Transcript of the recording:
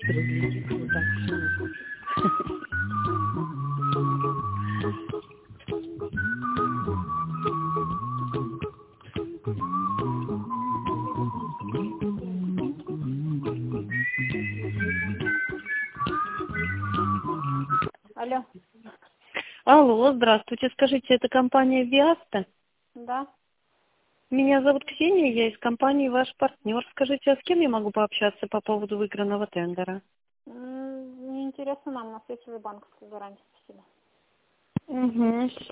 разлетится вот так всё. Алло. Алло, здравствуйте. Скажите, это компания Виаста? Да. Меня зовут Ксения, я из компании «Ваш партнер». Скажите, а с кем я могу пообщаться по поводу выигранного тендера? Не интересно нам, у нас есть банковская гарантия. Спасибо. Угу.